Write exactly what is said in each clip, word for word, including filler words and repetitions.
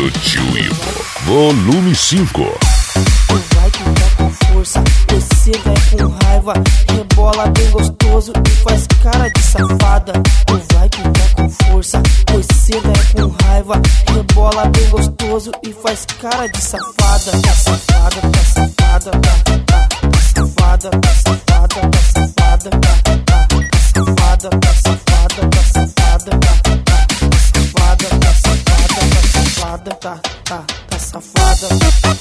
do Tio Ivo, volume cinco. Tu vai que tá com força, você vai com raiva, rebola bem gostoso e faz cara de safada. Tu vai que tá com força, você vai com raiva, rebola bem gostoso e faz cara de safada. Tá safada, tá safada, tá, tá, tá safada, tá safada, tá safada, tá, tá, tá safada, tá safada, tá safada, tá, tá, tá safada, tá safada, tá safada, tá, tá, tá safada.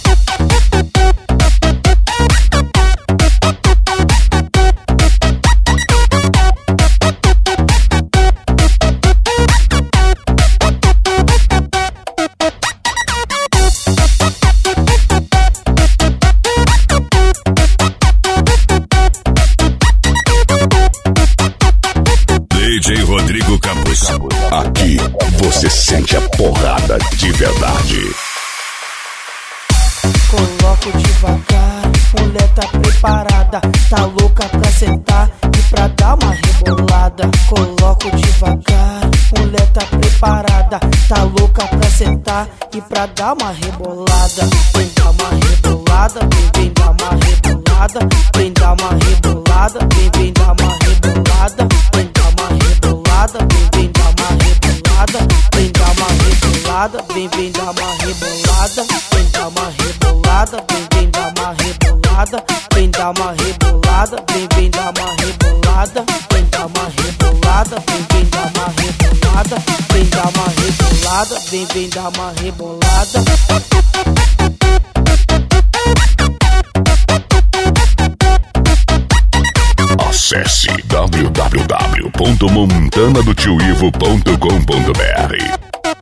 D J Rodrigo Campos. Aqui você sente a porrada de verdade. Coloco devagar, mulher tá preparada, tá louca pra sentar e pra dar uma rebolada. Coloco devagar, mulher tá preparada, tá louca pra sentar e pra dar uma rebolada. Vem dar uma rebolada, vem, vem dar uma rebolada, vem dar uma rebolada, vem, vem dar uma rebolada, vem dar uma rebolada, vem, vem dar uma rebolada, vem dar uma rebolada, vem, vem dar uma rebolada, vem dar uma rebolada, vem, vem dar uma rebolada, vem dar uma rebolada, vem, vem dar uma rebolada, vem dar uma rebolada, vem, vem dar uma rebolada, vem dar uma rebolada, vem, vem dar uma rebolada. Acesse w w w ponto montana do tio ivo ponto com ponto b r.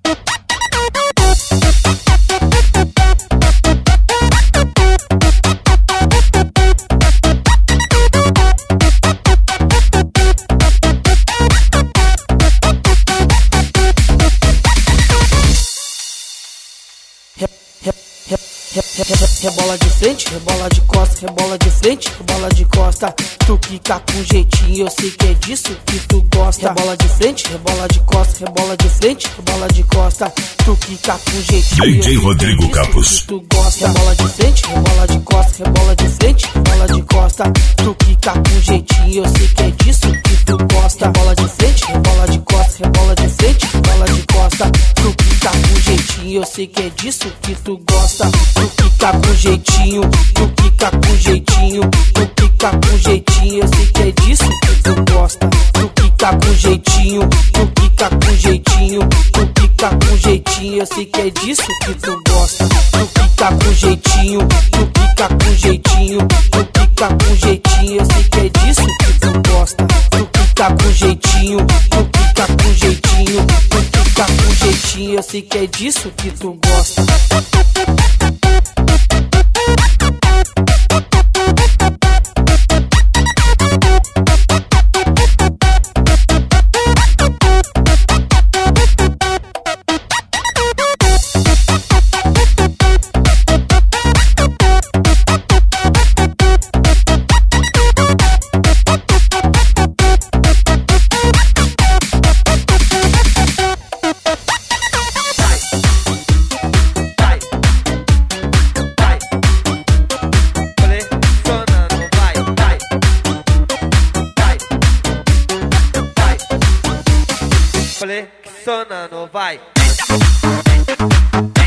Rebola de frente, rebola de costa, rebola de frente, rebola de costa. Tu quica com jeitinho, eu sei que é disso que tu gosta. Rebola de frente, rebola de costa, rebola de frente, rebola de costa. Tu quica com jeitinho, D J Rodrigo Campos. tu gosta. Rebola de frente, rebola de costa, rebola de frente, rebola de costa. Tu quica com jeitinho, eu sei que é disso que tu gosta. Rebola de frente, rebola de costa, rebola de frente, rebola de costa. Tu quica com jeitinho, eu sei que é disso que tu gosta. Tu quica com jeitinho, tu quica com jeitinho, tu quica com jeitinho, eu sei que é disso que tu gosta. Tu quica com jeitinho, tu quica com jeitinho, tu quica com jeitinho, eu sei que é disso que tu gosta. Tu quica com jeitinho, tu quica com jeitinho, tu quica com jeitinho, eu sei que é disso que tu gosta. Tu quica com jeitinho, tu quica com jeitinho, tu quica com jeitinho, eu sei que é disso que tu gosta. Flexionando, vai.